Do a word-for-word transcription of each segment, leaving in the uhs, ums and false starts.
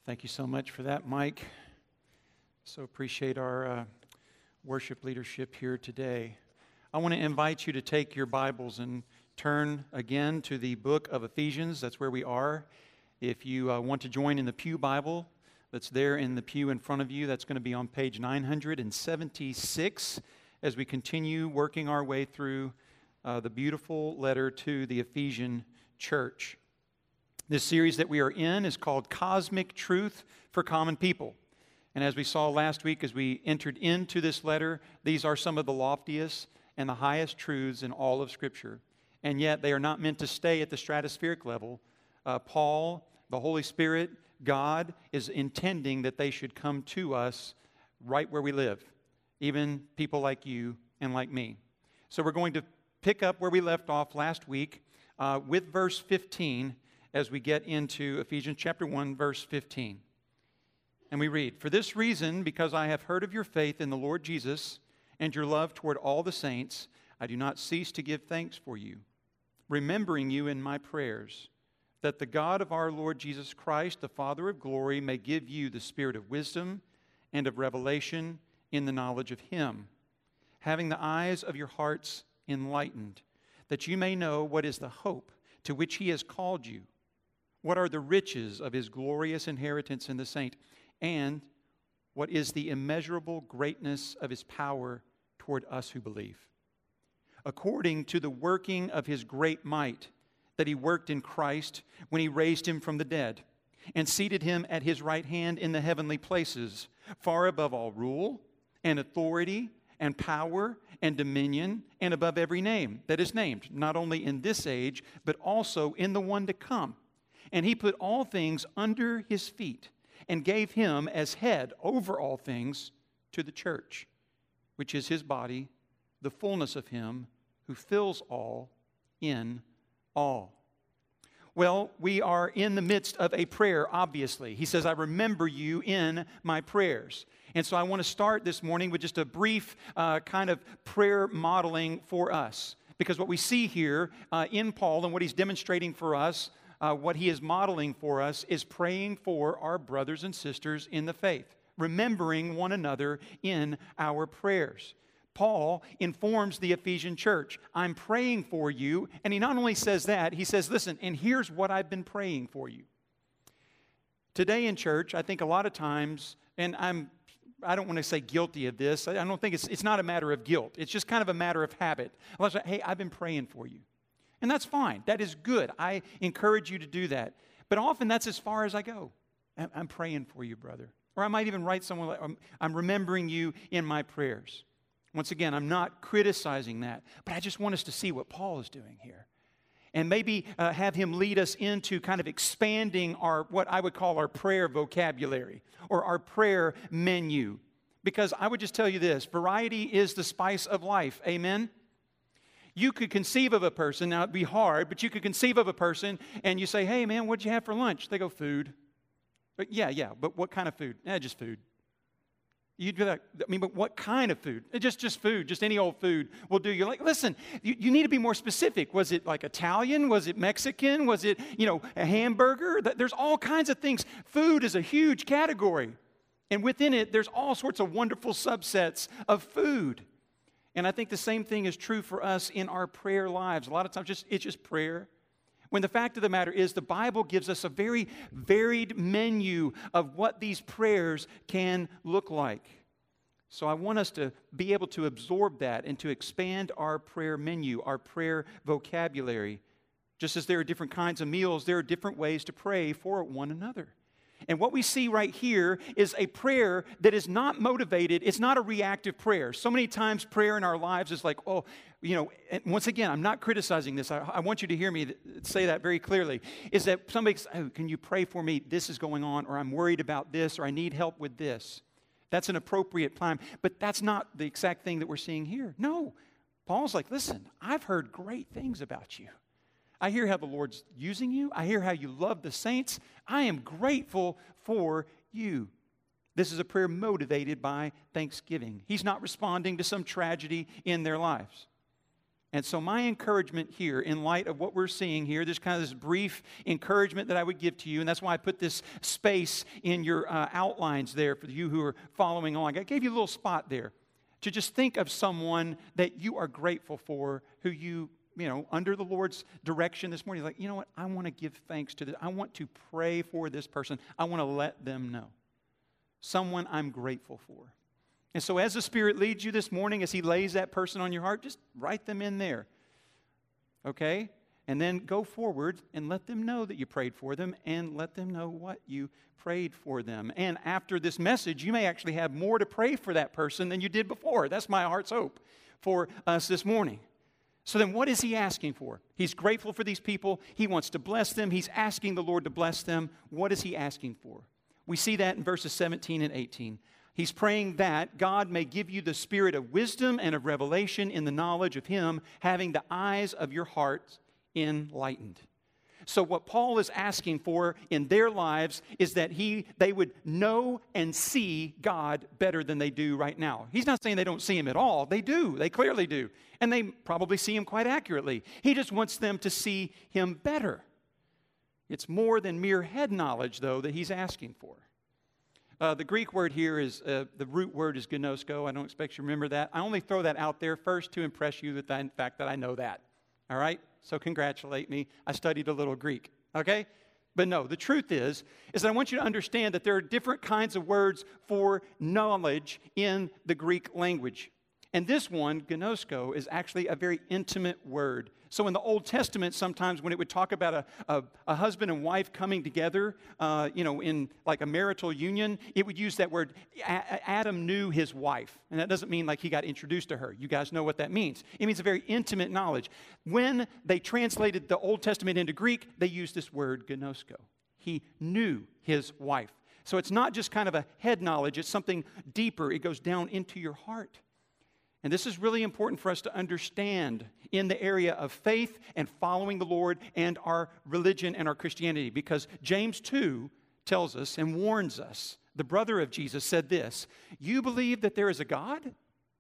Thank you so much for that, Mike. So appreciate our uh, worship leadership here today. I want to invite you to take your Bibles and turn again to the book of Ephesians. That's where we are. If you uh, want to join in the Pew Bible, that's there in the pew in front of you. That's going to be on page nine hundred seventy-six as we continue working our way through uh, the beautiful letter to the Ephesian church. This series that we are in is called Cosmic Truth for Common People. And as we saw last week, as we entered into this letter, these are some of the loftiest and the highest truths in all of Scripture. And yet they are not meant to stay at the stratospheric level. Uh, Paul, the Holy Spirit, God is intending that they should come to us right where we live, even people like you and like me. So we're going to pick up where we left off last week uh, with verse fifteen as we get into Ephesians chapter one, verse fifteen. And we read, "For this reason, because I have heard of your faith in the Lord Jesus and your love toward all the saints, I do not cease to give thanks for you, remembering you in my prayers, that the God of our Lord Jesus Christ, the Father of glory, may give you the spirit of wisdom and of revelation in the knowledge of Him, having the eyes of your hearts enlightened, that you may know what is the hope to which He has called you, what are the riches of His glorious inheritance in the saint, and what is the immeasurable greatness of His power toward us who believe, according to the working of His great might that He worked in Christ when He raised Him from the dead and seated Him at His right hand in the heavenly places, far above all rule and authority and power and dominion and above every name that is named, not only in this age, but also in the one to come. And He put all things under His feet and gave Him as head over all things to the church, which is His body, the fullness of Him who fills all in all." Well, we are in the midst of a prayer, obviously. He says, "I remember you in my prayers." And so I want to start this morning with just a brief uh, kind of prayer modeling for us. Because what we see here uh, in Paul and what he's demonstrating for us, uh, what he is modeling for us, is praying for our brothers and sisters in the faith, remembering one another in our prayers. Paul informs the Ephesian church, "I'm praying for you." And he not only says that, he says, "Listen, and here's what I've been praying for you." Today in church, I think a lot of times, and I'm, I don't want to say guilty of this. I don't think it's, it's not a matter of guilt. It's just kind of a matter of habit. I was like, "Hey, I've been praying for you." And that's fine. That is good. I encourage you to do that. But often that's as far as I go. I'm, I'm praying for you, brother. Or I might even write someone like, I'm, I'm remembering you in my prayers. Once again, I'm not criticizing that, but I just want us to see what Paul is doing here. And maybe uh, have him lead us into kind of expanding our, what I would call our prayer vocabulary or our prayer menu. Because I would just tell you this, variety is the spice of life. Amen? You could conceive of a person, now it'd be hard, but you could conceive of a person and you say, "Hey man, what'd you have for lunch?" They go, "Food." But yeah, yeah, but what kind of food? Eh, just food. You'd be like, I mean, but what kind of food? Just just food, just any old food will do. You're like, listen, you, you need to be more specific. Was it like Italian? Was it Mexican? Was it, you know, a hamburger? There's all kinds of things. Food is a huge category. And within it, there's all sorts of wonderful subsets of food. And I think the same thing is true for us in our prayer lives. A lot of times just it's just prayer. When the fact of the matter is the Bible gives us a very varied menu of what these prayers can look like. So I want us to be able to absorb that and to expand our prayer menu, our prayer vocabulary. Just as there are different kinds of meals, there are different ways to pray for one another. And what we see right here is a prayer that is not motivated. It's not a reactive prayer. So many times prayer in our lives is like, oh, you know, and once again, I'm not criticizing this. I, I want you to hear me say that very clearly, is that somebody says, "Oh, can you pray for me? This is going on," or "I'm worried about this," or "I need help with this." That's an appropriate time. But that's not the exact thing that we're seeing here. No. Paul's like, "Listen, I've heard great things about you. I hear how the Lord's using you. I hear how you love the saints. I am grateful for you." This is a prayer motivated by thanksgiving. He's not responding to some tragedy in their lives. And so my encouragement here, in light of what we're seeing here, this kind of this brief encouragement that I would give to you, and that's why I put this space in your uh, outlines there for you who are following along. I gave you a little spot there to just think of someone that you are grateful for, who you, you know, under the Lord's direction this morning, like, you know what, I want to give thanks to this. I want to pray for this person. I want to let them know. Someone I'm grateful for. And so as the Spirit leads you this morning, as He lays that person on your heart, just write them in there. Okay? And then go forward and let them know that you prayed for them and let them know what you prayed for them. And after this message, you may actually have more to pray for that person than you did before. That's my heart's hope for us this morning. So then what is He asking for? He's grateful for these people. He wants to bless them. He's asking the Lord to bless them. What is He asking for? We see that in verses seventeen and eighteen. He's praying that God may give you the spirit of wisdom and of revelation in the knowledge of Him, having the eyes of your hearts enlightened. So what Paul is asking for in their lives is that he, they would know and see God better than they do right now. He's not saying they don't see Him at all. They do. They clearly do. And they probably see Him quite accurately. He just wants them to see Him better. It's more than mere head knowledge, though, that He's asking for. Uh, the Greek word here is, uh, the root word is gnosko. I don't expect you to remember that. I only throw that out there first to impress you with the fact that I know that. All right? So congratulate me. I studied a little Greek. Okay? But no, the truth is, is that I want you to understand that there are different kinds of words for knowledge in the Greek language. And this one, gnosko, is actually a very intimate word. So in the Old Testament, sometimes when it would talk about a, a, a husband and wife coming together, uh, you know, in like a marital union, it would use that word, a- Adam knew his wife. And that doesn't mean like he got introduced to her. You guys know what that means. It means a very intimate knowledge. When they translated the Old Testament into Greek, they used this word gnosko. He knew his wife. So it's not just kind of a head knowledge. It's something deeper. It goes down into your heart. And this is really important for us to understand in the area of faith and following the Lord and our religion and our Christianity. Because James two tells us and warns us, the brother of Jesus said this, "You believe that there is a God?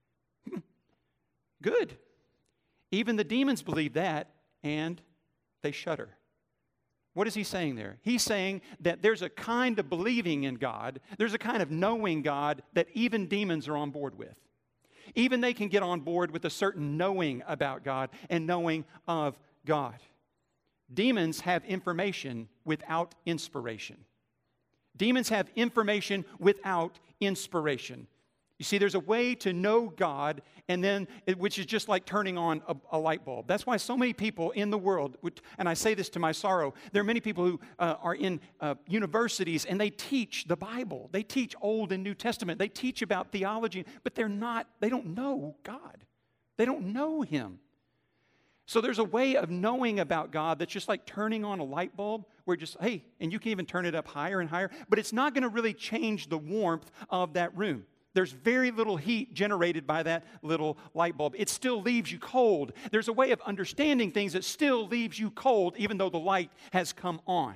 Good. Even the demons believe that, and they shudder." What is he saying there? He's saying that there's a kind of believing in God, there's a kind of knowing God that even demons are on board with. Even they can get on board with a certain knowing about God and knowing of God. Demons have information without inspiration. Demons have information without inspiration. You see, there's a way to know God, and then, which is just like turning on a, a light bulb. That's why so many people in the world, and I say this to my sorrow, there are many people who uh, are in uh, universities and they teach the Bible. They teach Old and New Testament. They teach about theology, but they're not, they don't know God. They don't know Him. So there's a way of knowing about God that's just like turning on a light bulb where just, hey, and you can even turn it up higher and higher, but it's not going to really change the warmth of that room. There's very little heat generated by that little light bulb. It still leaves you cold. There's a way of understanding things that still leaves you cold even though the light has come on.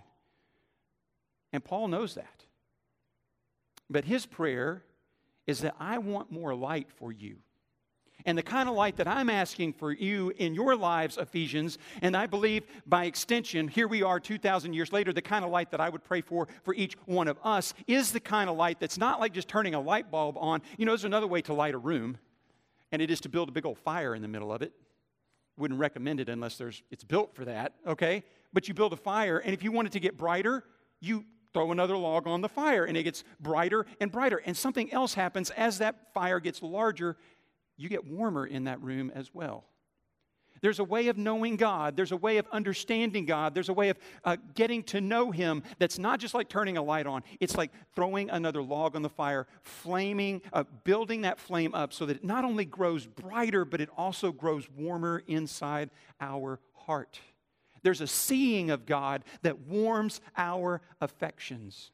And Paul knows that. But his prayer is that I want more light for you. And the kind of light that I'm asking for you in your lives, Ephesians, and I believe by extension, here we are two thousand years later, the kind of light that I would pray for for each one of us is the kind of light that's not like just turning a light bulb on. You know, there's another way to light a room, and it is to build a big old fire in the middle of it. Wouldn't recommend it unless there's it's built for that, okay? But you build a fire, and if you want it to get brighter, you throw another log on the fire, and it gets brighter and brighter. And something else happens as that fire gets larger. You get warmer in that room as well. There's a way of knowing God. There's a way of understanding God. There's a way of uh, getting to know Him that's not just like turning a light on. It's like throwing another log on the fire, flaming, uh, building that flame up so that it not only grows brighter, but it also grows warmer inside our heart. There's a seeing of God that warms our affections.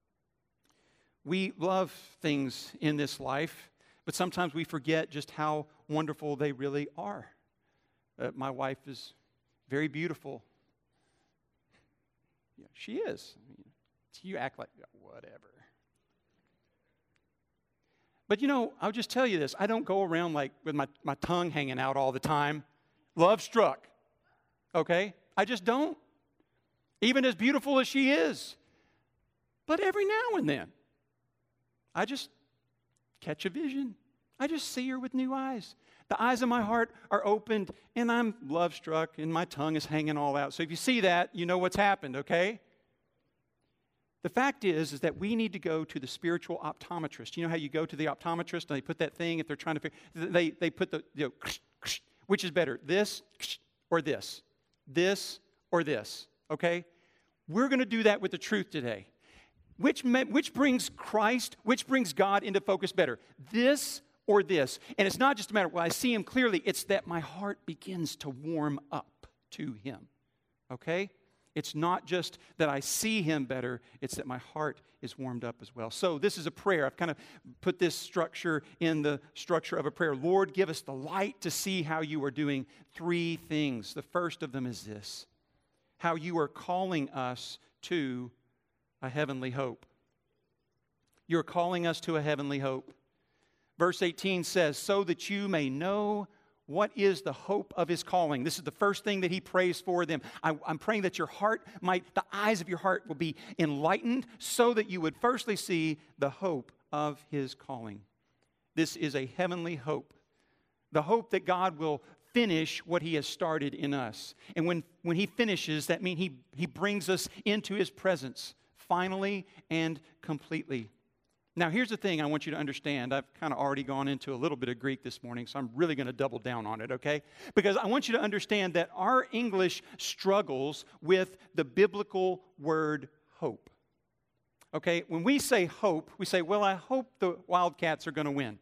We love things in this life, but sometimes we forget just how wonderful they really are. Uh, my wife is very beautiful. Yeah, she is. I mean, you act like, whatever. But you know, I'll just tell you this. I don't go around like with my, my tongue hanging out all the time, love struck. Okay? I just don't. Even as beautiful as she is. But every now and then, I just catch a vision. I just see her with new eyes. The eyes of my heart are opened, and I'm love struck, and my tongue is hanging all out. So if you see that, you know what's happened, okay? The fact is, is that we need to go to the spiritual optometrist. You know how you go to the optometrist and they put that thing, if they're trying to figure, they, they put the, you know, which is better, this or this? This or this, okay? We're going to do that with the truth today. Which, which brings Christ, which brings God into focus better? This or this? And it's not just a matter, well, I see him clearly. It's that my heart begins to warm up to him, okay? It's not just that I see him better, it's that my heart is warmed up as well. So this is a prayer. I've kind of put this structure in the structure of a prayer. Lord, give us the light to see how you are doing three things. The first of them is this, how you are calling us to a heavenly hope. You're calling us to a heavenly hope. Verse eighteen says, so that you may know what is the hope of his calling. This is the first thing that he prays for them. I, I'm praying that your heart might, the eyes of your heart will be enlightened so that you would firstly see the hope of his calling. This is a heavenly hope. The hope that God will finish what he has started in us. And when, when he finishes, that means he, he brings us into his presence finally and completely. Now, here's the thing I want you to understand. I've kind of already gone into a little bit of Greek this morning, so I'm really going to double down on it, okay? Because I want you to understand that our English struggles with the biblical word hope. Okay, when we say hope, we say, well, I hope the Wildcats are going to win.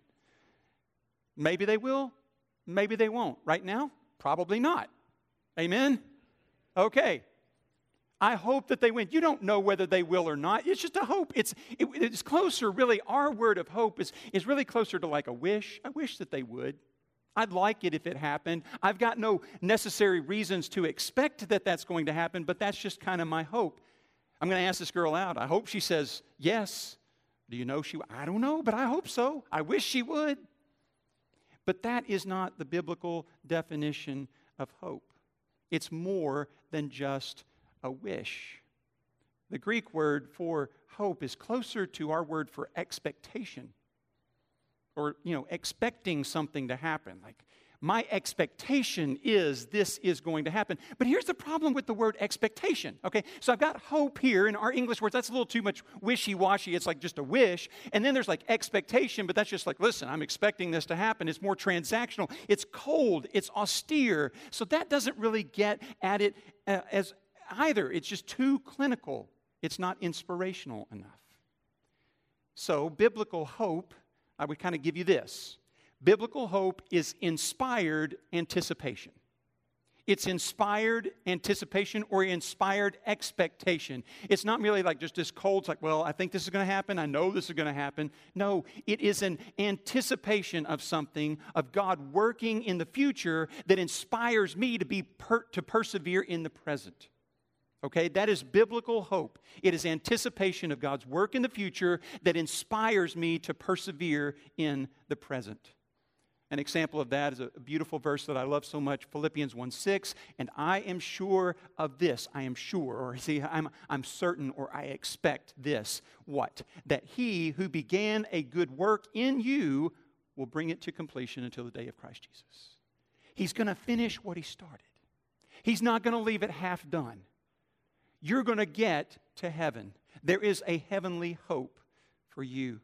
Maybe they will, maybe they won't. Right now, probably not. Amen? Okay. I hope that they win. You don't know whether they will or not. It's just a hope. It's it, it's closer, really. Our word of hope is, is really closer to like a wish. I wish that they would. I'd like it if it happened. I've got no necessary reasons to expect that that's going to happen, but that's just kind of my hope. I'm going to ask this girl out. I hope she says yes. Do you know she? I don't know, but I hope so. I wish she would. But that is not the biblical definition of hope. It's more than just a wish. The Greek word for hope is closer to our word for expectation, or, you know, expecting something to happen. Like, my expectation is this is going to happen. But here's the problem with the word expectation, okay? So I've got hope here in our English words. That's a little too much wishy-washy. It's like just a wish. And then there's like expectation, but that's just like, listen, I'm expecting this to happen. It's more transactional. It's cold. It's austere. So that doesn't really get at it uh, as either. It's just too clinical. It's not inspirational enough. So biblical hope, I would kind of give you this. Biblical hope is inspired anticipation. It's inspired anticipation or inspired expectation. It's not merely like just this cold, it's like, well, I think this is going to happen. I know this is going to happen. No, it is an anticipation of something, of God working in the future that inspires me to be per- to persevere in the present. Okay, that is biblical hope. It is anticipation of God's work in the future that inspires me to persevere in the present. An example of that is a beautiful verse that I love so much, Philippians one six, and I am sure of this, I am sure, or see, I'm, I'm certain, or I expect this, what? That he who began a good work in you will bring it to completion until the day of Christ Jesus. He's going to finish what he started. He's not going to leave it half done. You're going to get to heaven. There is a heavenly hope for you.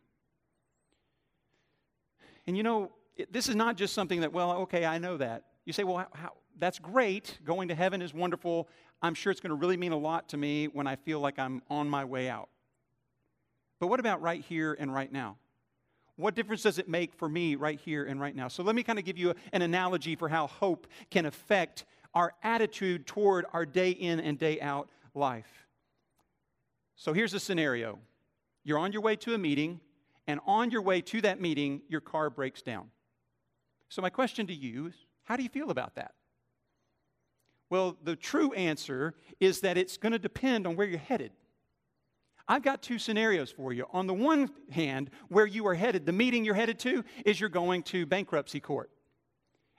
And you know, it, this is not just something that, well, okay, I know that. You say, well, how, how, that's great. Going to heaven is wonderful. I'm sure it's going to really mean a lot to me when I feel like I'm on my way out. But what about right here and right now? What difference does it make for me right here and right now? So let me kind of give you a, an analogy for how hope can affect our attitude toward our day in and day out life. So here's a scenario. You're on your way to a meeting, and on your way to that meeting, your car breaks down. So my question to you is, how do you feel about that? Well, the true answer is that it's going to depend on where you're headed. I've got two scenarios for you. On the one hand, where you are headed, the meeting you're headed to is you're going to bankruptcy court.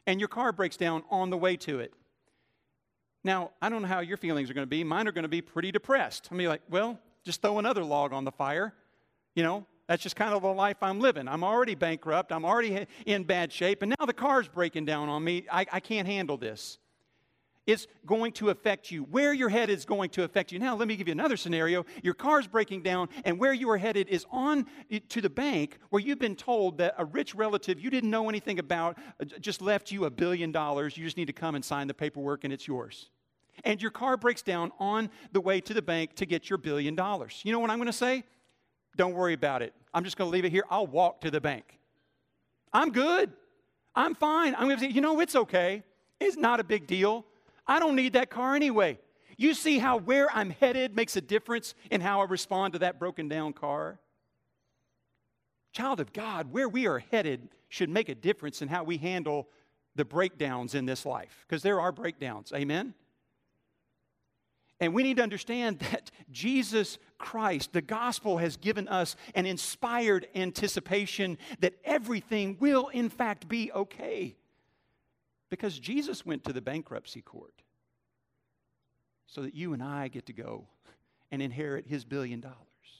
and your car breaks down on the way to it. Now, I don't know how your feelings are going to be. Mine are going to be pretty depressed. I mean, like, well, just throw another log on the fire. You know, that's just kind of the life I'm living. I'm already bankrupt. I'm already in bad shape. And now the car's breaking down on me. I, I can't handle this. It's going to affect you. Where you're headed is going to affect you. Now, let me give you another scenario. Your car's breaking down, and where you are headed is on to the bank where you've been told that a rich relative you didn't know anything about just left you a billion dollars. You just need to come and sign the paperwork, and it's yours. And your car breaks down on the way to the bank to get your billion dollars. You know what I'm going to say? Don't worry about it. I'm just going to leave it here. I'll walk to the bank. I'm good. I'm fine. I'm going to say, you know, it's okay. It's not a big deal. I don't need that car anyway. You see how where I'm headed makes a difference in how I respond to that broken down car? Child of God, where we are headed should make a difference in how we handle the breakdowns in this life, because there are breakdowns. Amen? And we need to understand that Jesus Christ, the gospel, has given us an inspired anticipation that everything will in fact be okay. Because Jesus went to the bankruptcy court so that you and I get to go and inherit his billion dollars.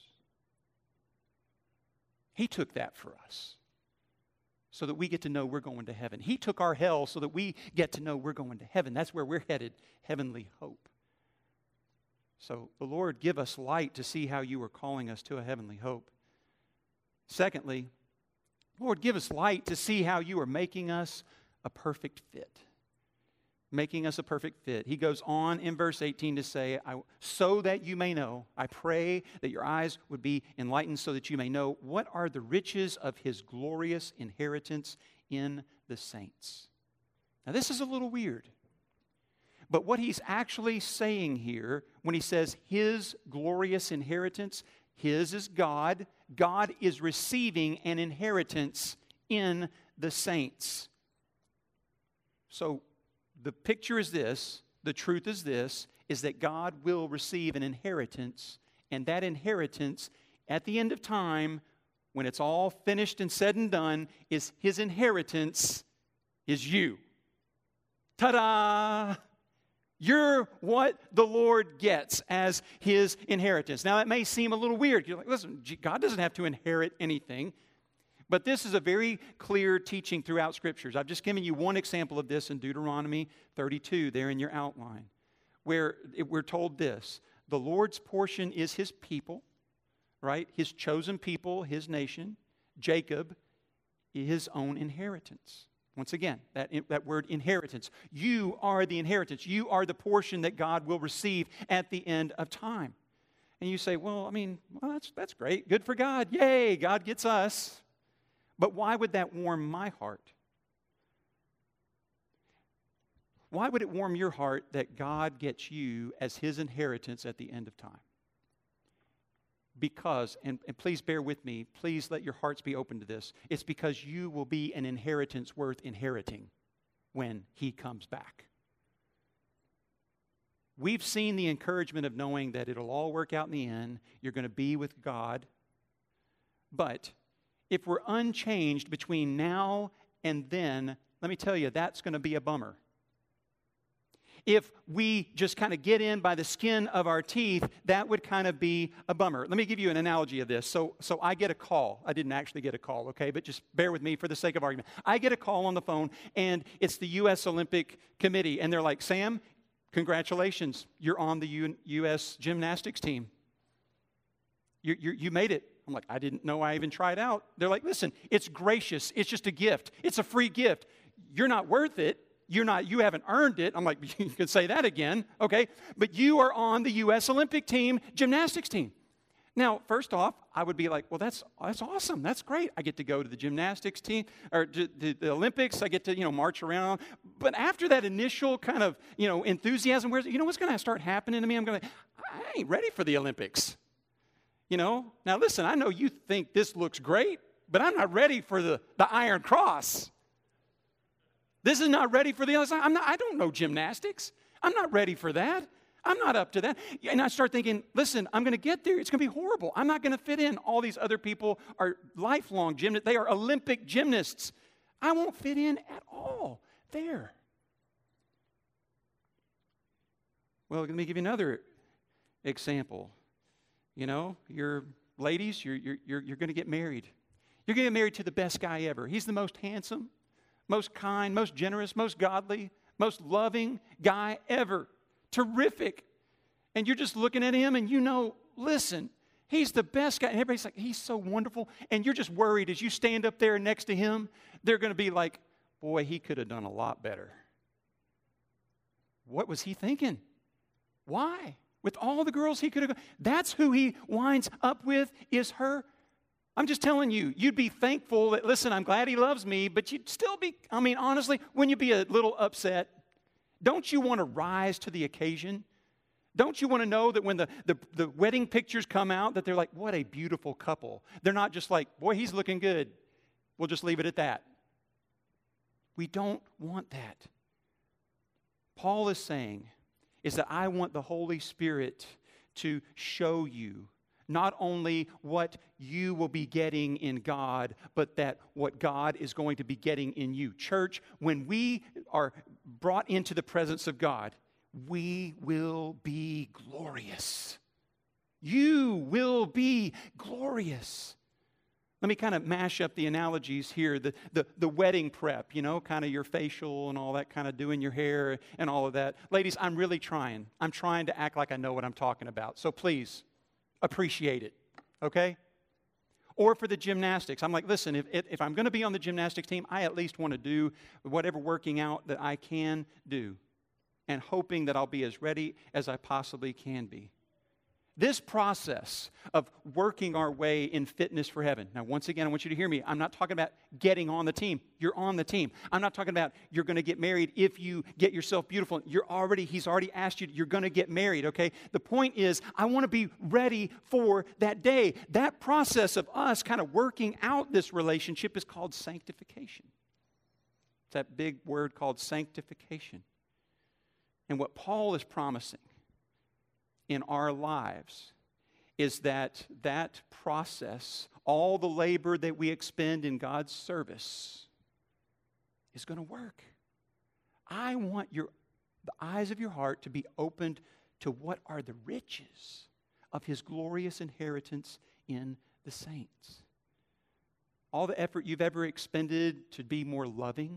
He took that for us so that we get to know we're going to heaven. He took our hell so that we get to know we're going to heaven. That's where we're headed, heavenly hope. So the Lord, give us light to see how you are calling us to a heavenly hope. Secondly, Lord, give us light to see how you are making us a perfect fit. Making us a perfect fit. He goes on in verse eighteen to say, I, so that you may know, I pray that your eyes would be enlightened so that you may know what are the riches of his glorious inheritance in the saints. Now this is a little weird. But what he's actually saying here when he says his glorious inheritance, his is God. God is receiving an inheritance in the saints. So the picture is this, the truth is this, is that God will receive an inheritance, and that inheritance at the end of time, when it's all finished and said and done, is his inheritance is you. Ta-da! You're what the Lord gets as his inheritance. Now, that may seem a little weird. You're like, listen, God doesn't have to inherit anything. But this is a very clear teaching throughout Scriptures. I've just given you one example of this in Deuteronomy thirty-two, there in your outline, where it, we're told this. The Lord's portion is his people, right? His chosen people, his nation. Jacob, his own inheritance. Once again, that, that word inheritance. You are the inheritance. You are the portion that God will receive at the end of time. And you say, well, I mean, well, that's, that's great. Good for God. Yay, God gets us. But why would that warm my heart? Why would it warm your heart that God gets you as his inheritance at the end of time? Because, and, and please bear with me, please let your hearts be open to this. It's because you will be an inheritance worth inheriting when he comes back. We've seen the encouragement of knowing that it'll all work out in the end. You're going to be with God. But if we're unchanged between now and then, let me tell you, that's going to be a bummer. If we just kind of get in by the skin of our teeth, that would kind of be a bummer. Let me give you an analogy of this. So, so I get a call. I didn't actually get a call, okay? But just bear with me for the sake of argument. I get a call on the phone, and it's the U S Olympic Committee. And they're like, Sam, congratulations. You're on the U- U.S. gymnastics team. You, you, you made it. I'm like, I didn't know I even tried out. They're like, listen, it's gracious. It's just a gift. It's a free gift. You're not worth it. You're not, you haven't earned it. I'm like, you can say that again, okay? But you are on the U S Olympic team, gymnastics team. Now, first off, I would be like, well, that's that's awesome. That's great. I get to go to the gymnastics team, or to, to the Olympics. I get to, you know, march around. But after that initial kind of, you know, enthusiasm, where's, you know what's going to start happening to me? I'm going to, I ain't ready for the Olympics. You know? Now, listen, I know you think this looks great, but I'm not ready for the, the Iron Cross. This is not ready for the other side. I'm not, I don't know gymnastics. I'm not ready for that. I'm not up to that. And I start thinking, listen, I'm going to get there. It's going to be horrible. I'm not going to fit in. All these other people are lifelong gymnasts. They are Olympic gymnasts. I won't fit in at all. there. Well, let me give you another example. You know, you're ladies, you're, you're, you're, you're going to get married. You're going to get married to the best guy ever. He's the most handsome, most kind, most generous, most godly, most loving guy ever. Terrific. And you're just looking at him and you know, listen, he's the best guy. And everybody's like, he's so wonderful. And you're just worried as you stand up there next to him, they're going to be like, boy, he could have done a lot better. What was he thinking? Why? With all the girls he could have, that's who he winds up with, is her. I'm just telling you, you'd be thankful that, listen, I'm glad he loves me, but you'd still be, I mean, honestly, wouldn't you be a little upset? Don't you want to rise to the occasion? Don't you want to know that when the, the, the wedding pictures come out, that they're like, what a beautiful couple. They're not just like, boy, he's looking good. We'll just leave it at that. We don't want that. Paul is saying, is that I want the Holy Spirit to show you not only what you will be getting in God, but that what God is going to be getting in you. Church, when we are brought into the presence of God, we will be glorious. You will be glorious. Let me kind of mash up the analogies here. The, the, the wedding prep, you know, kind of your facial and all that, kind of doing your hair and all of that. Ladies, I'm really trying. I'm trying to act like I know what I'm talking about. So please, appreciate it, okay? Or for the gymnastics. I'm like, listen, if, if I'm going to be on the gymnastics team, I at least want to do whatever working out that I can do, and hoping that I'll be as ready as I possibly can be. This process of working our way in fitness for heaven. Now, once again, I want you to hear me. I'm not talking about getting on the team. You're on the team. I'm not talking about you're going to get married if you get yourself beautiful. You're already, he's already asked you, you're going to get married, okay? The point is, I want to be ready for that day. That process of us kind of working out this relationship is called sanctification. It's that big word called sanctification. And what Paul is promising in our lives is that that process, all the labor that we expend in God's service, is going to work. I want your the eyes of your heart to be opened to what are the riches of His glorious inheritance in the saints. All the effort you've ever expended to be more loving,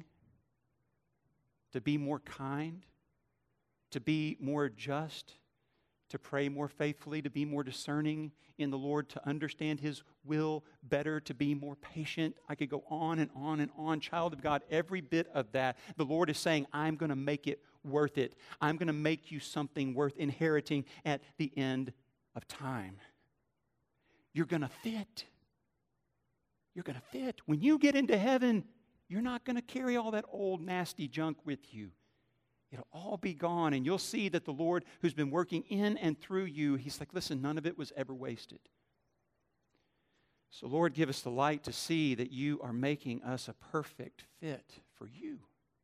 to be more kind, to be more just, to pray more faithfully, to be more discerning in the Lord, to understand His will better, to be more patient. I could go on and on and on. Child of God, every bit of that, the Lord is saying, I'm going to make it worth it. I'm going to make you something worth inheriting at the end of time. You're going to fit. You're going to fit. When you get into heaven, you're not going to carry all that old nasty junk with you. It'll all be gone, and you'll see that the Lord who's been working in and through you, He's like, listen, none of it was ever wasted. So, Lord, give us the light to see that You are making us a perfect fit for You.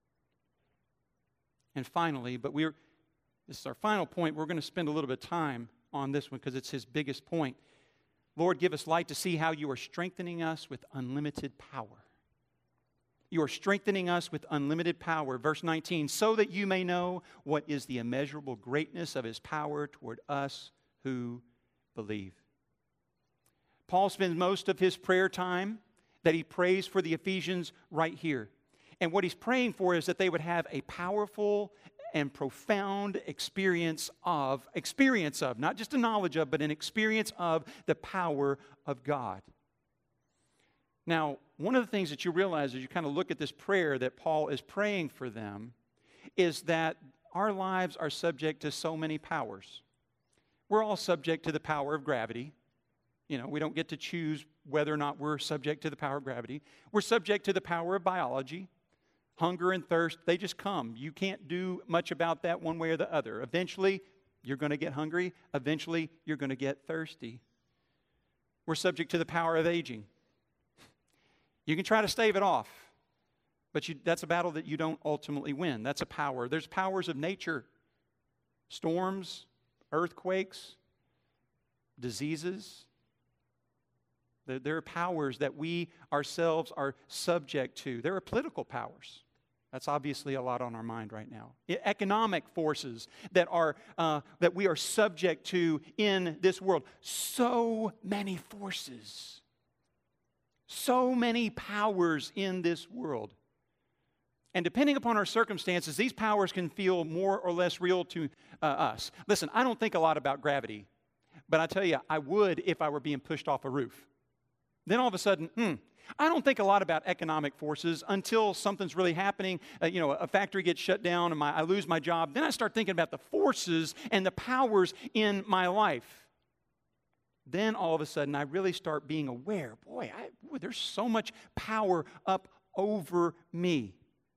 And finally, but we're this is our final point. We're going to spend a little bit of time on this one because it's His biggest point. Lord, give us light to see how You are strengthening us with unlimited power. You are strengthening us with unlimited power. Verse nineteen, so that you may know what is the immeasurable greatness of His power toward us who believe. Paul spends most of his prayer time that he prays for the Ephesians right here. And what he's praying for is that they would have a powerful and profound experience of, experience of, not just a knowledge of, but an experience of the power of God. Now, one of the things that you realize as you kind of look at this prayer that Paul is praying for them is that our lives are subject to so many powers. We're all subject to the power of gravity. You know, we don't get to choose whether or not we're subject to the power of gravity. We're subject to the power of biology. Hunger and thirst, they just come. You can't do much about that one way or the other. Eventually, you're going to get hungry. Eventually, you're going to get thirsty. We're subject to the power of aging. You can try to stave it off, but you, that's a battle that you don't ultimately win. That's a power. There's powers of nature, storms, earthquakes, diseases. There are powers that we ourselves are subject to. There are political powers. That's obviously a lot on our mind right now. E- Economic forces that are uh, that we are subject to in this world. So many forces. So many powers in this world. And depending upon our circumstances, these powers can feel more or less real to uh, us. Listen, I don't think a lot about gravity, but I tell you, I would if I were being pushed off a roof. Then all of a sudden, hmm, I don't think a lot about economic forces until something's really happening. Uh, you know, a factory gets shut down and my, I lose my job. Then I start thinking about the forces and the powers in my life. Then all of a sudden, I really start being aware. Boy, I, boy there's so much power up over me.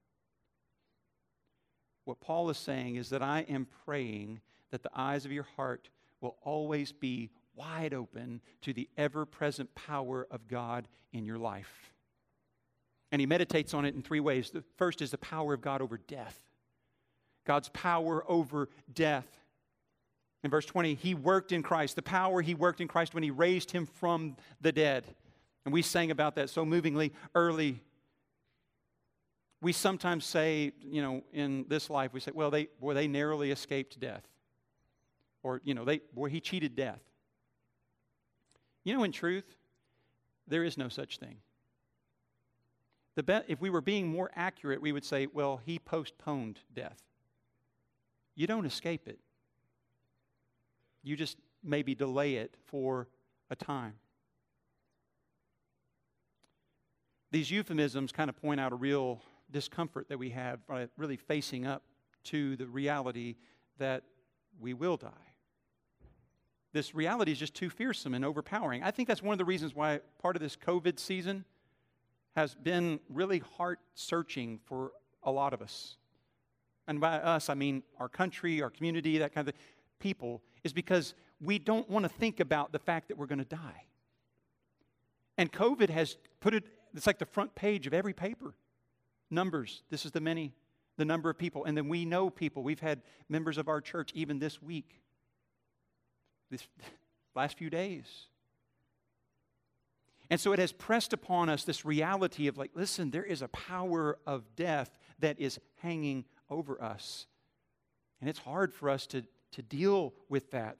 What Paul is saying is that I am praying that the eyes of your heart will always be wide open to the ever-present power of God in your life. And he meditates on it in three ways. The first is the power of God over death. God's power over death. In verse twenty, he worked in Christ. The power he worked in Christ when he raised him from the dead. And we sang about that so movingly early. We sometimes say, you know, in this life, we say, well, they, boy, they narrowly escaped death. Or, you know, they, boy, he cheated death. You know, in truth, there is no such thing. The be- if we were being more accurate, we would say, well, he postponed death. You don't escape it. You just maybe delay it for a time. These euphemisms kind of point out a real discomfort that we have by really facing up to the reality that we will die. This reality is just too fearsome and overpowering. I think that's one of the reasons why part of this COVID season has been really heart-searching for a lot of us. And by us, I mean our country, our community, that kind of people, is because we don't want to think about the fact that we're going to die. And COVID has put it, it's like the front page of every paper. Numbers, this is the many, the number of people. And then we know people. We've had members of our church even this week. This last few days. And so it has pressed upon us this reality of like, listen, there is a power of death that is hanging over us. And it's hard for us to, to deal with that.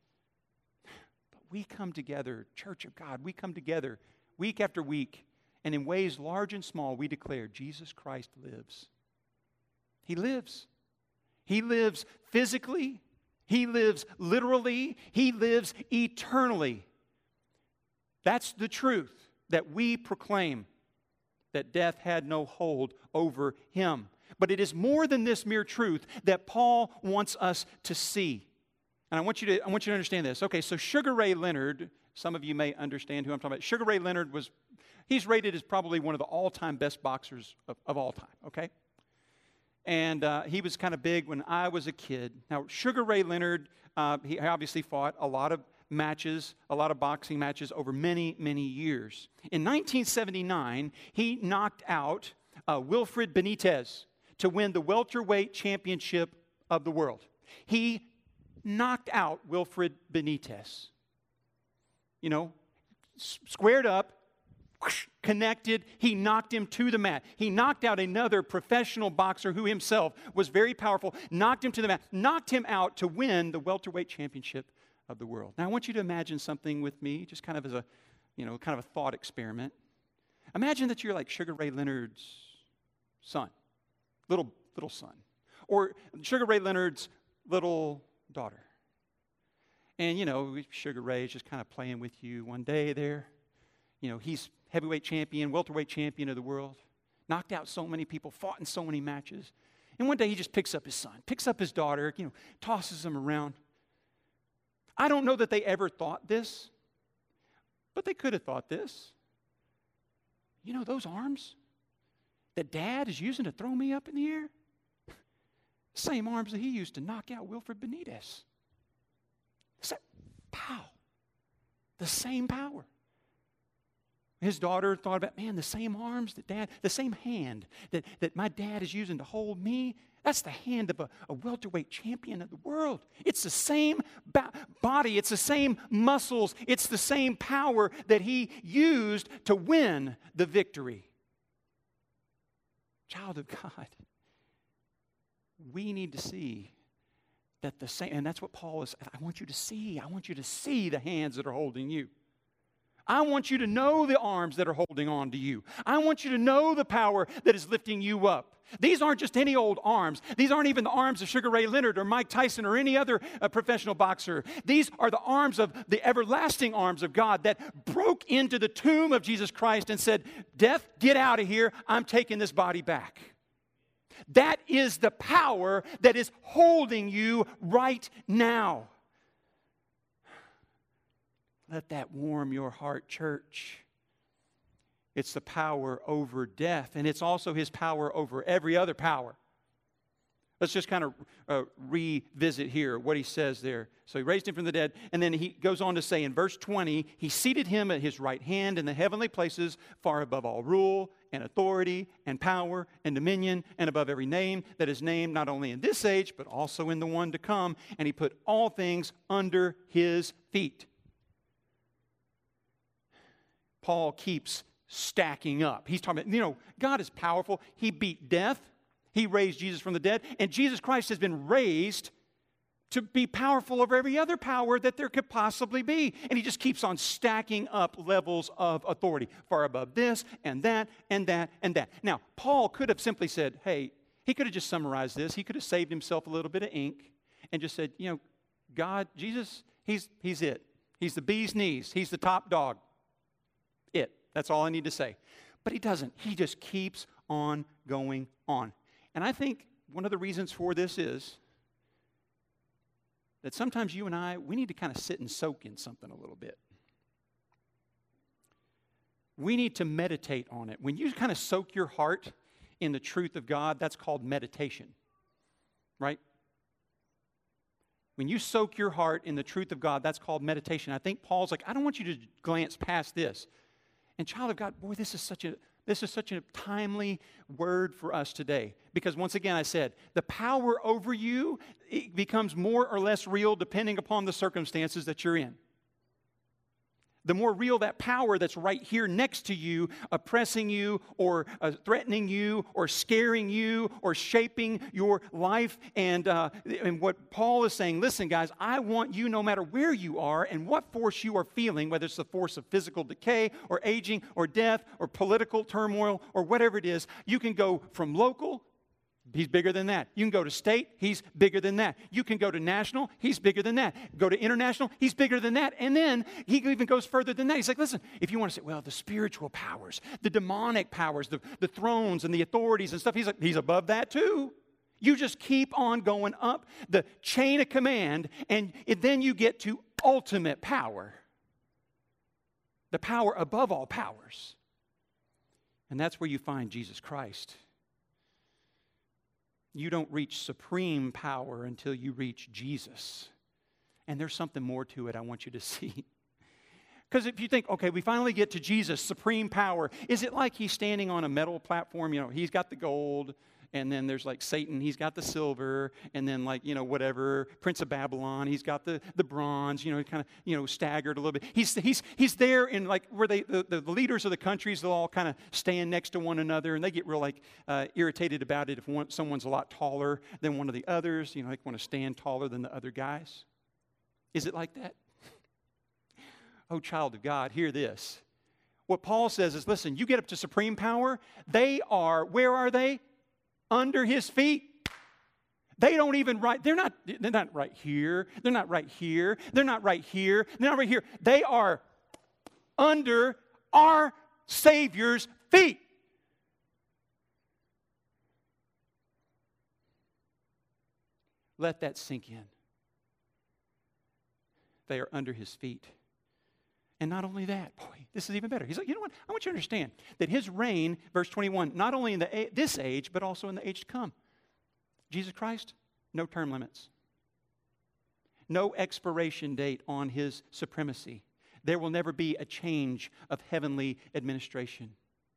But we come together, Church of God, we come together week after week, and in ways large and small, we declare Jesus Christ lives. He lives. He lives physically. He lives literally. He lives eternally. That's the truth that we proclaim, that death had no hold over him. But it is more than this mere truth that Paul wants us to see. And I want you to, I want you to understand this. Okay, so Sugar Ray Leonard, some of you may understand who I'm talking about. Sugar Ray Leonard was, he's rated as probably one of the all-time best boxers of, of all time, okay? And uh, he was kind of big when I was a kid. Now, Sugar Ray Leonard, uh, he obviously fought a lot of matches, a lot of boxing matches over many, many years. In nineteen seventy-nine, he knocked out uh, Wilfred Benitez to win the welterweight championship of the world. He knocked out Wilfred Benitez. You know, s- squared up, connected, he knocked him to the mat. He knocked out another professional boxer who himself was very powerful, knocked him to the mat, knocked him out to win the welterweight championship of the world. Now, I want you to imagine something with me, just kind of as a, you know, kind of a thought experiment. Imagine that you're like Sugar Ray Leonard's son, little, little son, or Sugar Ray Leonard's little daughter. And, you know, Sugar Ray is just kind of playing with you one day there. You know, he's heavyweight champion, welterweight champion of the world, knocked out so many people, fought in so many matches. And one day he just picks up his son, picks up his daughter, you know, tosses them around. I don't know that they ever thought this, but they could have thought this. You know, those arms that Dad is using to throw me up in the air? Same arms that he used to knock out Wilfred Benitez. So, pow. The same power. His daughter thought about, man, the same arms that dad, the same hand that, that my dad is using to hold me, that's the hand of a, a welterweight champion of the world. It's the same ba- body, it's the same muscles, it's the same power that he used to win the victory. Child of God, we need to see that the same, and that's what Paul is, I want you to see, I want you to see the hands that are holding you. I want you to know the arms that are holding on to you. I want you to know the power that is lifting you up. These aren't just any old arms. These aren't even the arms of Sugar Ray Leonard or Mike Tyson or any other uh, professional boxer. These are the arms of the everlasting arms of God that broke into the tomb of Jesus Christ and said, death, get out of here. I'm taking this body back. That is the power that is holding you right now. Let that warm your heart, church. It's the power over death, and it's also His power over every other power. Let's just kind of uh, revisit here what He says there. So He raised Him from the dead, and then He goes on to say in verse twenty, He seated Him at His right hand in the heavenly places, far above all rule and authority and power and dominion, and above every name that is named not only in this age, but also in the one to come. And He put all things under His feet. Paul keeps stacking up. He's talking about, you know, God is powerful. He beat death. He raised Jesus from the dead. And Jesus Christ has been raised to be powerful over every other power that there could possibly be. And He just keeps on stacking up levels of authority, far above this and that and that and that. Now, Paul could have simply said, hey, he could have just summarized this. He could have saved himself a little bit of ink and just said, you know, God, Jesus, He's, he's it. He's the bee's knees. He's the top dog. It. That's all I need to say. But He doesn't. He just keeps on going on. And I think one of the reasons for this is that sometimes you and I, we need to kind of sit and soak in something a little bit. We need to meditate on it. When you kind of soak your heart in the truth of God, that's called meditation. Right? When you soak your heart in the truth of God, that's called meditation. I think Paul's like, I don't want you to glance past this. And child of God, boy, this is such a this is such a timely word for us today. Because once again, I said, the power over you, it becomes more or less real depending upon the circumstances that you're in. The more real that power that's right here next to you, oppressing you or uh, threatening you or scaring you or shaping your life. And, uh, and what Paul is saying, listen, guys, I want you, no matter where you are and what force you are feeling, whether it's the force of physical decay or aging or death or political turmoil or whatever it is, you can go from local. He's bigger than that. You can go to state, He's bigger than that. You can go to national, He's bigger than that. Go to international, He's bigger than that. And then He even goes further than that. He's like, listen, if you want to say, well, the spiritual powers, the demonic powers, the, the thrones and the authorities and stuff, He's like, He's above that too. You just keep on going up the chain of command, and it, then you get to ultimate power. The power above all powers. And that's where you find Jesus Christ. You don't reach supreme power until you reach Jesus. And there's something more to it I want you to see. Because if you think, okay, we finally get to Jesus, supreme power, is it like He's standing on a metal platform? You know, He's got the gold, and then there's like Satan, he's got the silver, and then like, you know, whatever, Prince of Babylon, he's got the, the bronze, you know, kind of, you know, staggered a little bit. He's he's he's there in like where they the, the leaders of the countries, they'll all kind of stand next to one another, and they get real like uh, irritated about it if one, someone's a lot taller than one of the others, you know, like want to stand taller than the other guys. Is it like that? Oh, child of God, hear this. What Paul says is, listen, you get up to supreme power, they are, where are they? Under His feet. They don't even right, they're not, they're not right here. They're not right here. They're not right here. They're not right here. They are under our Savior's feet. Let that sink in. They are under His feet. And not only that, boy, this is even better. He's like, you know what? I want you to understand that His reign, verse twenty-one, not only in the this age, but also in the age to come. Jesus Christ, no term limits. No expiration date on His supremacy. There will never be a change of heavenly administration.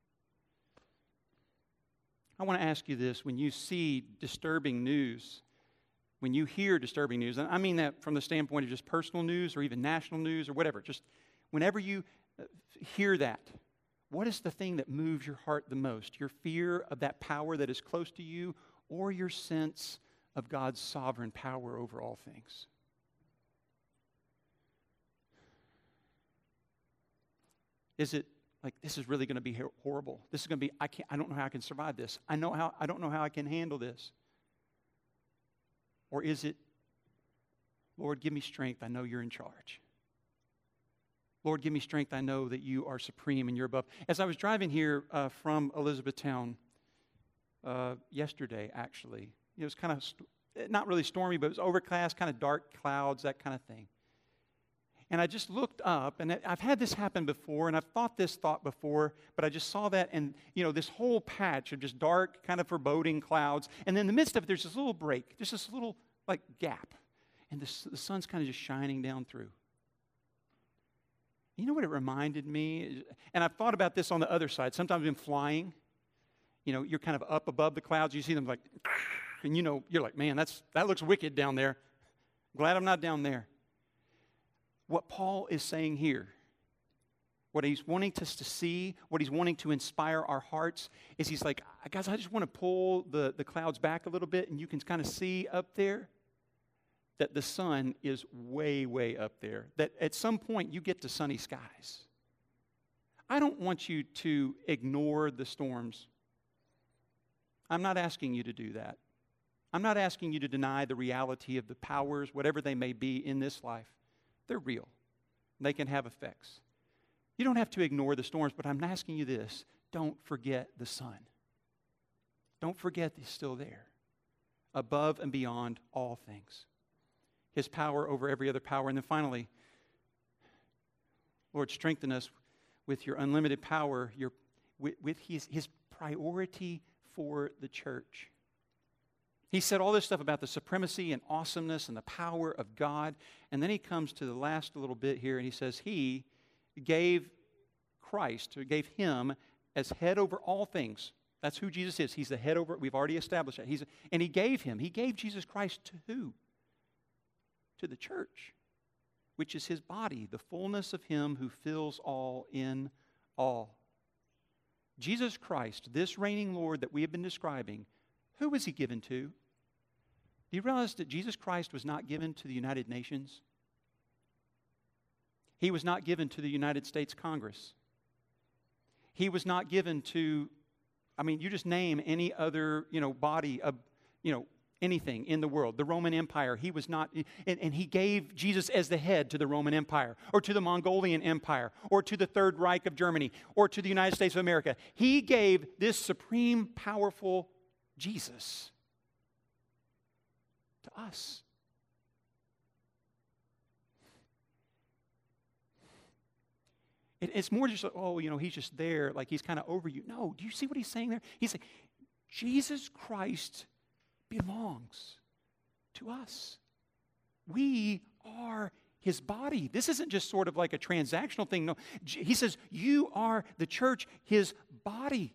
I want to ask you this. When you see disturbing news, when you hear disturbing news, and I mean that from the standpoint of just personal news or even national news or whatever, just whenever you hear that, What is the thing that moves your heart the most? Your fear of that power that is close to you, or your sense of God's sovereign power over all things? Is it like, this is really going to be horrible? This is going to be, I can't, I don't know how I can survive this. I know how, I don't know how I can handle this. Or is it, Lord, give me strength. I know you're in charge. Lord, give me strength. I know that you are supreme and you're above. As I was driving here uh, from Elizabethtown uh, yesterday, actually, it was kind of, st- not really stormy, but it was overcast, kind of dark clouds, that kind of thing. And I just looked up, and I've had this happen before, and I've thought this thought before, but I just saw that, and, you know, this whole patch of just dark, kind of foreboding clouds, and then in the midst of it, there's this little break, just this little, like, gap, and the, the sun's kind of just shining down through. You know what it reminded me? And I've thought about this on the other side. Sometimes when flying, you know, you're kind of up above the clouds, you see them like, and you know, you're like, man, that's that looks wicked down there. Glad I'm not down there. What Paul is saying here, what he's wanting us to see, what he's wanting to inspire our hearts, is he's like, guys, I just want to pull the, the clouds back a little bit, and you can kind of see up there that the sun is way, way up there. That at some point you get to sunny skies. I don't want you to ignore the storms. I'm not asking you to do that. I'm not asking you to deny the reality of the powers, whatever they may be in this life. They're real. They can have effects. You don't have to ignore the storms, but I'm asking you this. Don't forget the sun. Don't forget he's still there, above and beyond all things. His power over every other power. And then finally, Lord, strengthen us with your unlimited power, your, with, with his, his priority for the church. He said all this stuff about the supremacy and awesomeness and the power of God. And then he comes to the last little bit here and he says, he gave Christ, or gave him as head over all things. That's who Jesus is. He's the head over, we've already established that. He's, and he gave him, he gave Jesus Christ to who? To the church, which is his body, the fullness of him who fills all in all. Jesus Christ, this reigning Lord that we have been describing, who was he given to? Do you realize that Jesus Christ was not given to the United Nations? He was not given to the United States Congress. He was not given to, I mean, you just name any other, you know, body of, you know, anything in the world. The Roman Empire, he was not, and, and he gave Jesus as the head to the Roman Empire, or to the Mongolian Empire, or to the Third Reich of Germany, or to the United States of America. He gave this supreme, powerful Jesus to us. It, it's more just, like, oh, you know, he's just there, like he's kind of over you. No, do you see what he's saying there? He's saying, Jesus Christ belongs to us. We are his body. This isn't just sort of like a transactional thing. No, he says, you are the church, his body.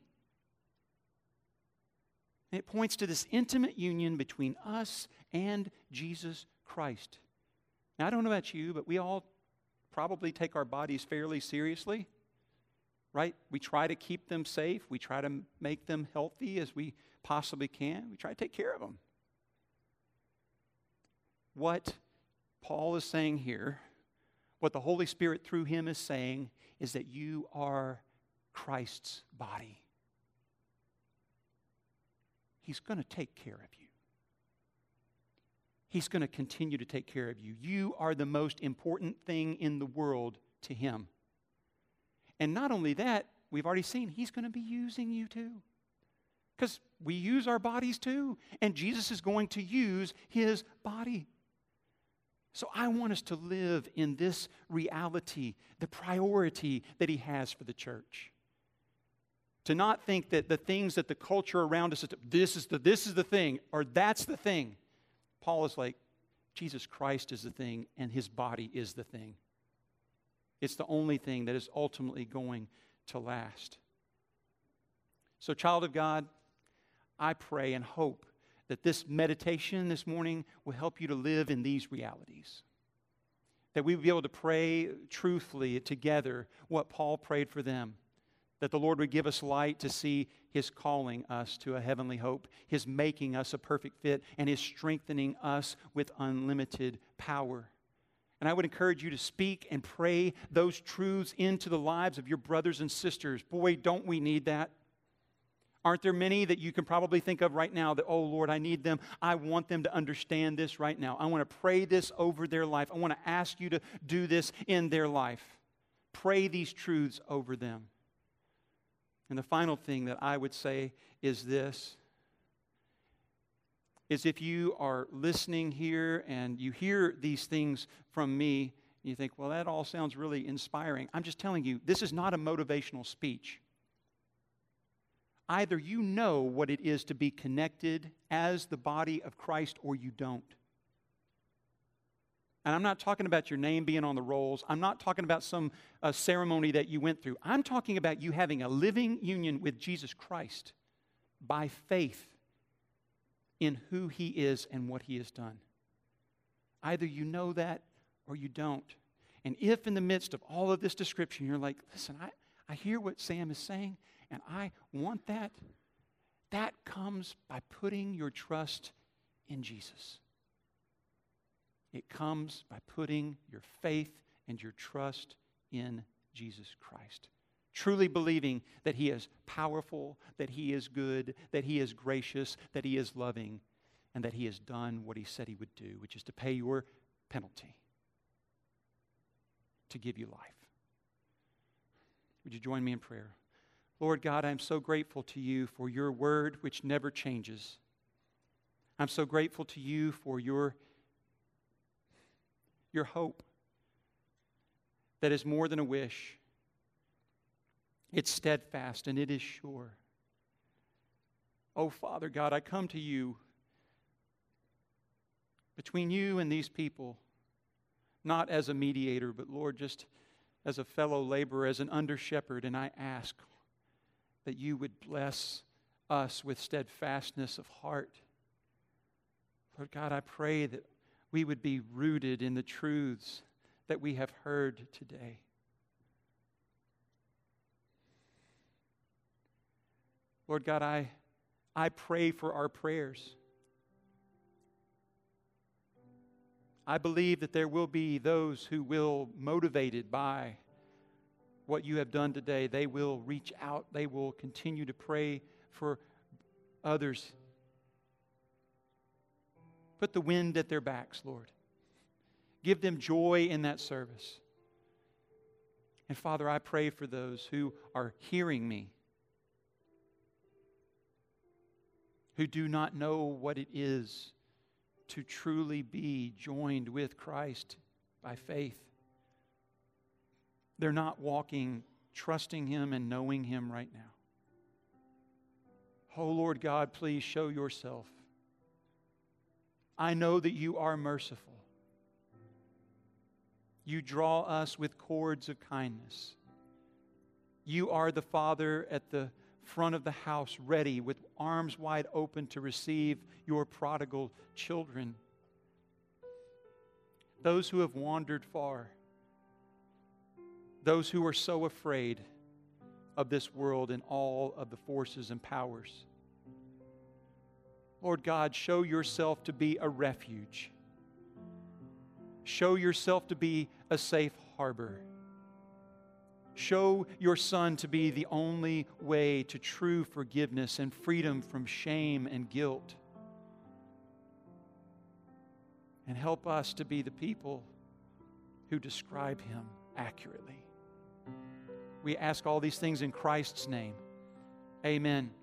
And it points to this intimate union between us and Jesus Christ. Now, I don't know about you, but we all probably take our bodies fairly seriously, right? We try to keep them safe. We try to make them healthy as we possibly can. We try to take care of them. What Paul is saying here, what the Holy Spirit through him is saying, is that you are Christ's body. He's going to take care of you. He's going to continue to take care of you. You are the most important thing in the world to him. And not only that, we've already seen he's going to be using you too. Because we use our bodies too. And Jesus is going to use his body. So I want us to live in this reality, the priority that he has for the church. To not think that the things that the culture around us, this is the, this is the thing, or that's the thing. Paul is like, Jesus Christ is the thing, and his body is the thing. It's the only thing that is ultimately going to last. So, child of God, I pray and hope that this meditation this morning will help you to live in these realities. That we will be able to pray truthfully together what Paul prayed for them. that the Lord would give us light to see His calling us to a heavenly hope, His making us a perfect fit, and His strengthening us with unlimited power. And I would encourage you to speak and pray those truths into the lives of your brothers and sisters. Boy, don't we need that. Aren't there many that you can probably think of right now that, oh, Lord, I need them. I want them to understand this right now. I want to pray this over their life. I want to ask you to do this in their life. Pray these truths over them. And the final thing that I would say is this, is if you are listening here and you hear these things from me, and you think, well, that all sounds really inspiring. I'm just telling you, this is not a motivational speech. Either you know what it is to be connected as the body of Christ or you don't. And I'm not talking about your name being on the rolls. I'm not talking about some uh, ceremony that you went through. I'm talking about you having a living union with Jesus Christ by faith in who He is and what He has done. Either you know that or you don't. And if in the midst of all of this description you're like, listen, I, I hear what Sam is saying, and I want that, that comes by putting your trust in Jesus. It comes by putting your faith and your trust in Jesus Christ. Truly believing that He is powerful, that He is good, that He is gracious, that He is loving, and that He has done what He said He would do, which is to pay your penalty, to give you life. Would you join me in prayer? Lord God, I'm so grateful to You for Your word, which never changes. I'm so grateful to You for Your, your hope that is more than a wish. It's steadfast and it is sure. Oh, Father God, I come to You between You and these people, not as a mediator, but Lord, just as a fellow laborer, as an under-shepherd, and I ask that You would bless us with steadfastness of heart. Lord God, I pray that we would be rooted in the truths that we have heard today. Lord God, I, I pray for our prayers. I believe that there will be those who will, motivated by what You have done today, they will reach out. They will continue to pray for others. Put the wind at their backs, Lord. Give them joy in that service. And Father, I pray for those who are hearing me, who do not know what it is to truly be joined with Christ by faith. They're not walking, trusting Him and knowing Him right now. Oh, Lord God, please show Yourself. I know that You are merciful. You draw us with cords of kindness. You are the Father at the front of the house, ready with arms wide open to receive Your prodigal children. Those who have wandered far. Those who are so afraid of this world and all of the forces and powers. Lord God, show Yourself to be a refuge. Show Yourself to be a safe harbor. Show Your Son to be the only way to true forgiveness and freedom from shame and guilt. And help us to be the people who describe Him accurately. We ask all these things in Christ's name. Amen.